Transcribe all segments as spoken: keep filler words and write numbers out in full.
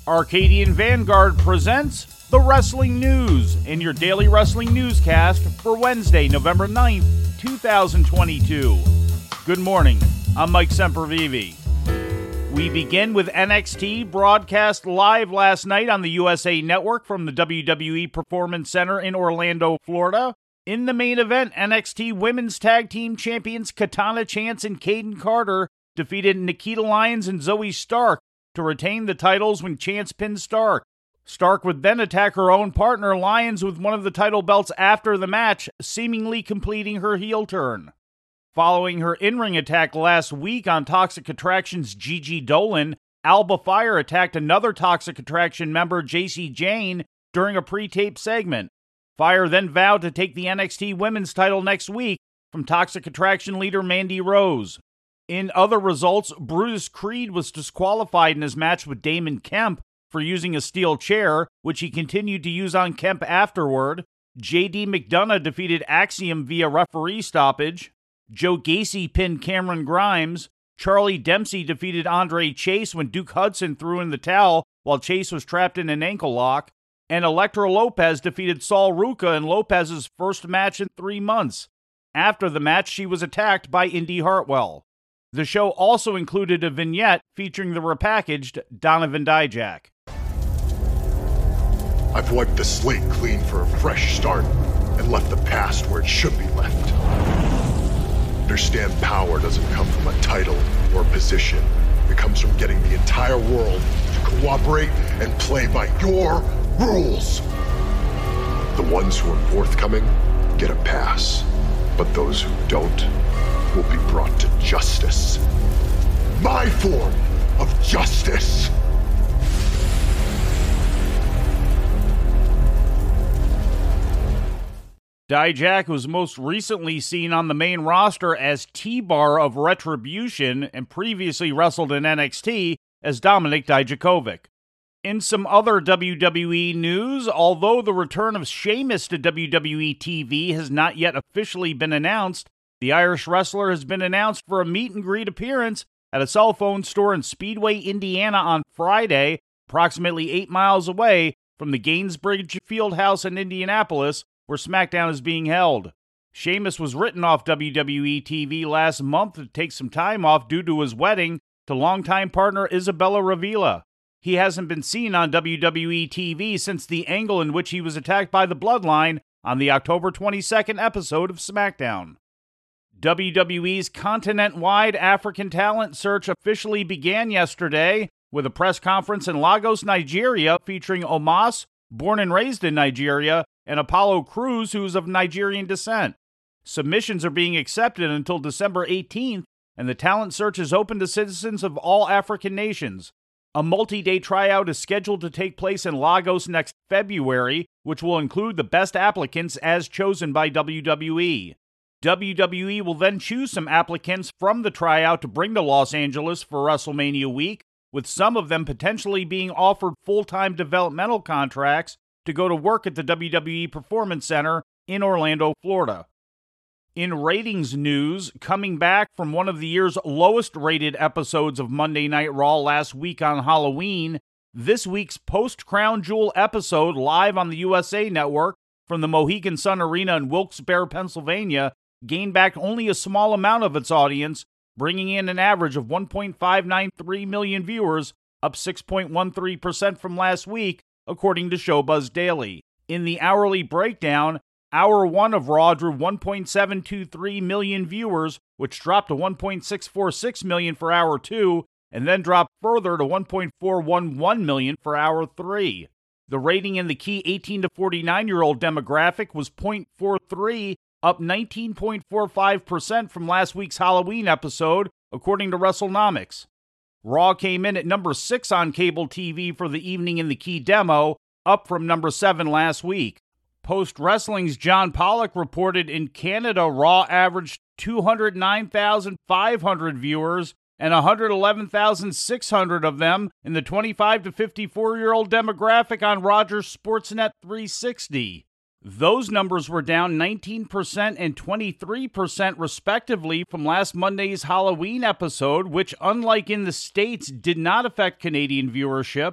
Arcadian Vanguard presents The Wrestling News in your daily wrestling newscast for Wednesday, November ninth, twenty twenty-two. Good morning, I'm Mike Sempervive. We begin with N X T broadcast live last night on the U S A Network from the W W E Performance Center in Orlando, Florida. In the main event, N X T Women's Tag Team Champions Katana Chance and Kayden Carter defeated Nikita Lyons and Zoe Stark to retain the titles when Chance pinned Stark. Stark would then attack her own partner, Lyons, with one of the title belts after the match, seemingly completing her heel turn. Following her in-ring attack last week on Toxic Attraction's Gigi Dolan, Alba Fire attacked another Toxic Attraction member, J C Jane, during a pre-tape segment. Fire then vowed to take the N X T Women's title next week from Toxic Attraction leader Mandy Rose. In other results, Brutus Creed was disqualified in his match with Damon Kemp for using a steel chair, which he continued to use on Kemp afterward. J D McDonough defeated Axiom via referee stoppage. Joe Gacy pinned Cameron Grimes. Charlie Dempsey defeated Andre Chase when Duke Hudson threw in the towel while Chase was trapped in an ankle lock. And Elektra Lopez defeated Sol Ruca in Lopez's first match in three months. After the match, she was attacked by Indy Hartwell. The show also included a vignette featuring the repackaged Donovan Dijak. I've wiped the slate clean for a fresh start and left the past where it should be left. Understand, power doesn't come from a title or position. It comes from getting the entire world to cooperate and play by your rules. The ones who are forthcoming get a pass, but those who don't will be brought to justice. My form of justice. Dijak was most recently seen on the main roster as T-Bar of Retribution and previously wrestled in N X T as Dominik Dijakovic. In some other W W E news, although the return of Sheamus to W W E T V has not yet officially been announced, the Irish wrestler has been announced for a meet-and-greet appearance at a cell phone store in Speedway, Indiana on Friday, approximately eight miles away from the Gainsbridge Fieldhouse in Indianapolis, where SmackDown is being held. Sheamus was written off W W E T V last month to take some time off due to his wedding to longtime partner Isabella Ravila. He hasn't been seen on W W E T V since the angle in which he was attacked by the Bloodline on the October twenty-second episode of SmackDown. W W E's continent-wide African talent search officially began yesterday with a press conference in Lagos, Nigeria, featuring Omos, born and raised in Nigeria, and Apollo Crews, who is of Nigerian descent. Submissions are being accepted until December eighteenth, and the talent search is open to citizens of all African nations. A multi-day tryout is scheduled to take place in Lagos next February, which will include the best applicants as chosen by W W E. W W E will then choose some applicants from the tryout to bring to Los Angeles for WrestleMania week, with some of them potentially being offered full-time developmental contracts to go to work at the W W E Performance Center in Orlando, Florida. In ratings news, coming back from one of the year's lowest-rated episodes of Monday Night Raw last week on Halloween, this week's post-Crown Jewel episode live on the U S A Network from the Mohegan Sun Arena in Wilkes-Barre, Pennsylvania, gained back only a small amount of its audience, bringing in an average of one point five nine three million viewers, up six point one three percent from last week, according to Showbuzz Daily. In the hourly breakdown, Hour one of Raw drew one point seven two three million viewers, which dropped to one point six four six million for Hour two, and then dropped further to one point four one one million for Hour three. The rating in the key eighteen to forty-nine-year-old demographic was zero point four three, up nineteen point four five percent from last week's Halloween episode, according to WrestleNomics. Raw came in at number six on cable T V for the evening in the key demo, up from number seven last week. Post Wrestling's John Pollock reported in Canada, Raw averaged two hundred nine thousand five hundred viewers, and one hundred eleven thousand six hundred of them in the twenty-five to fifty-four-year-old demographic on Rogers Sportsnet three sixty. Those numbers were down nineteen percent and twenty-three percent respectively from last Monday's Halloween episode, which, unlike in the States, did not affect Canadian viewership.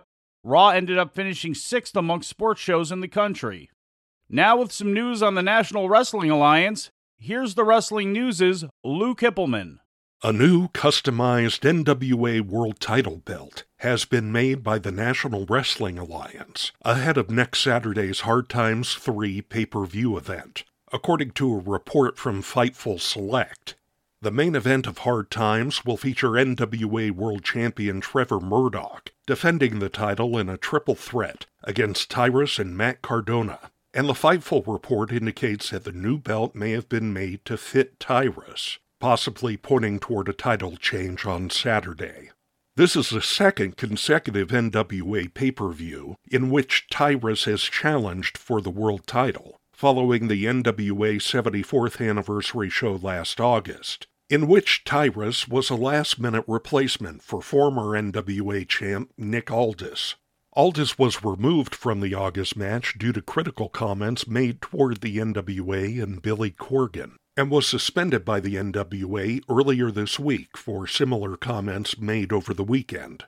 Raw ended up finishing sixth amongst sports shows in the country. Now with some news on the National Wrestling Alliance, here's the Wrestling News' Lou Kippelman. A new customized N W A World Title belt has been made by the National Wrestling Alliance ahead of next Saturday's Hard Times three pay-per-view event, according to a report from Fightful Select. The main event of Hard Times will feature N W A World Champion Trevor Murdoch defending the title in a triple threat against Tyrus and Matt Cardona, and the Fightful report indicates that the new belt may have been made to fit Tyrus, possibly pointing toward a title change on Saturday. This is the second consecutive N W A pay-per-view in which Tyrus has challenged for the world title, following the N W A seventy-fourth anniversary show last August, in which Tyrus was a last-minute replacement for former N W A champ Nick Aldis. Aldis was removed from the August match due to critical comments made toward the N W A and Billy Corgan, and was suspended by the N W A earlier this week for similar comments made over the weekend.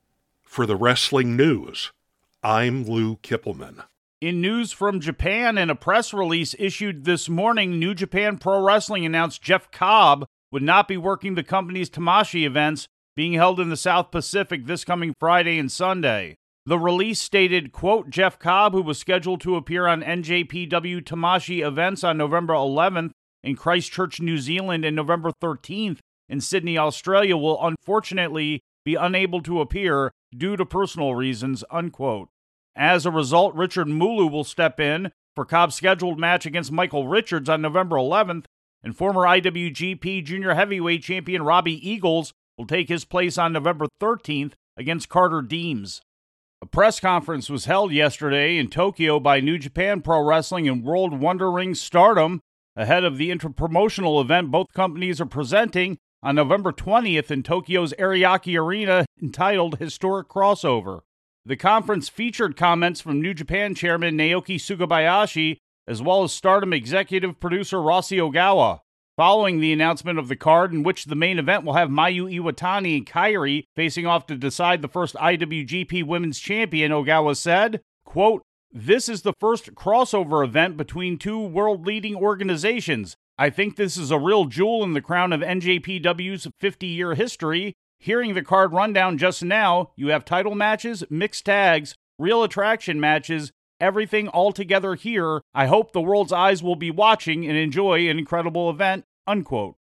For the Wrestling News, I'm Lou Kippelman. In news from Japan, in a press release issued this morning, New Japan Pro Wrestling announced Jeff Cobb would not be working the company's Tamashii events being held in the South Pacific this coming Friday and Sunday. The release stated, quote, Jeff Cobb, who was scheduled to appear on N J P W Tamashii events on November eleventh in Christchurch, New Zealand, and November thirteenth in Sydney, Australia, will unfortunately be unable to appear due to personal reasons, unquote. As a result, Richard Mulu will step in for Cobb's scheduled match against Michael Richards on November eleventh, and former I W G P Junior Heavyweight Champion Robbie Eagles will take his place on November thirteenth against Carter Deems. A press conference was held yesterday in Tokyo by New Japan Pro Wrestling and World Wonder Ring Stardom ahead of the interpromotional event both companies are presenting on November twentieth in Tokyo's Ariake Arena entitled Historic Crossover. The conference featured comments from New Japan chairman Naoki Sugabayashi as well as Stardom executive producer Rossi Ogawa. Following the announcement of the card, in which the main event will have Mayu Iwatani and Kairi facing off to decide the first I W G P Women's Champion, Ogawa said, quote, this is the first crossover event between two world-leading organizations. I think this is a real jewel in the crown of N J P W's fifty-year history. Hearing the card rundown just now, you have title matches, mixed tags, real attraction matches, everything all together here. I hope the world's eyes will be watching and enjoy an incredible event, unquote.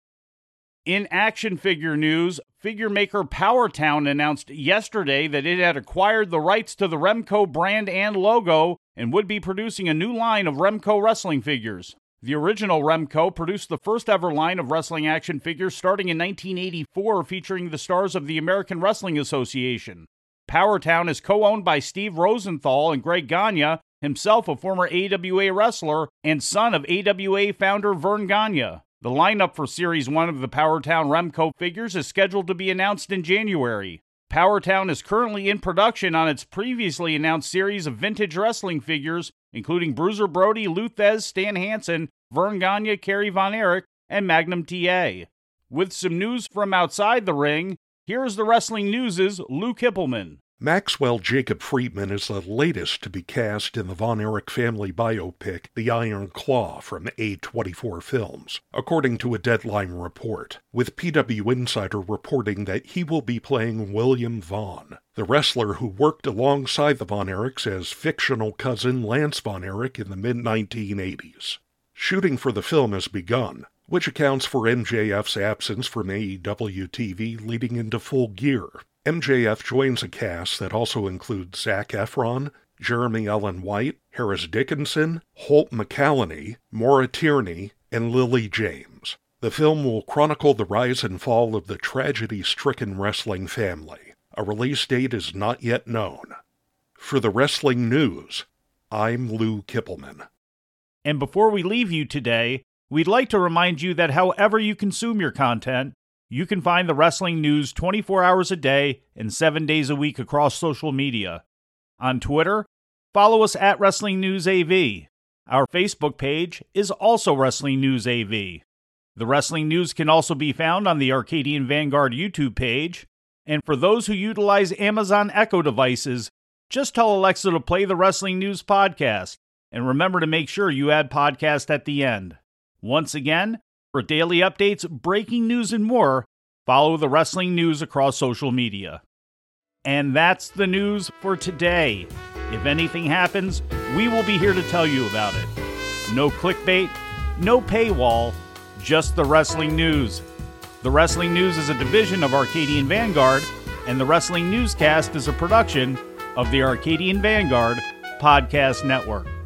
In action figure news, figure maker Powertown announced yesterday that it had acquired the rights to the Remco brand and logo and would be producing a new line of Remco wrestling figures. The original Remco produced the first ever line of wrestling action figures starting in nineteen eighty-four, featuring the stars of the American Wrestling Association. Powertown is co-owned by Steve Rosenthal and Greg Gagne, himself a former A W A wrestler and son of A W A founder Vern Gagne. The lineup for Series one of the Powertown Remco figures is scheduled to be announced in January. Powertown is currently in production on its previously announced series of vintage wrestling figures, including Bruiser Brody, Lou Thesz, Stan Hansen, Vern Gagne, Kerry Von Erich, and Magnum T A. With some news from outside the ring, here's the Wrestling News' Lou Kippelman. Maxwell Jacob Friedman is the latest to be cast in the Von Erich family biopic The Iron Claw from A twenty-four Films, according to a Deadline report, with P W Insider reporting that he will be playing William Vaughn, the wrestler who worked alongside the Von Erichs as fictional cousin Lance Von Erich in the mid nineteen eighties. Shooting for the film has begun, which accounts for M J F's absence from A E W T V leading into Full Gear. M J F joins a cast that also includes Zac Efron, Jeremy Allen White, Harris Dickinson, Holt McCallany, Maura Tierney, and Lily James. The film will chronicle the rise and fall of the tragedy-stricken wrestling family. A release date is not yet known. For the Wrestling News, I'm Lou Kippelman. And before we leave you today, we'd like to remind you that however you consume your content, you can find the Wrestling News twenty-four hours a day and seven days a week across social media. On Twitter, follow us at Wrestling News A V. Our Facebook page is also Wrestling News A V. The Wrestling News can also be found on the Arcadian Vanguard YouTube page. And for those who utilize Amazon Echo devices, Just tell Alexa to play the Wrestling News Podcast, and remember to make sure you add podcast at the end. Once again, for daily updates, breaking news, and more, follow the Wrestling News across social media. And that's the news for today. If anything happens, we will be here to tell you about it. No clickbait, no paywall, just the Wrestling News. The Wrestling News is a division of Arcadian Vanguard, and the Wrestling Newscast is a production of the Arcadian Vanguard Podcast Network.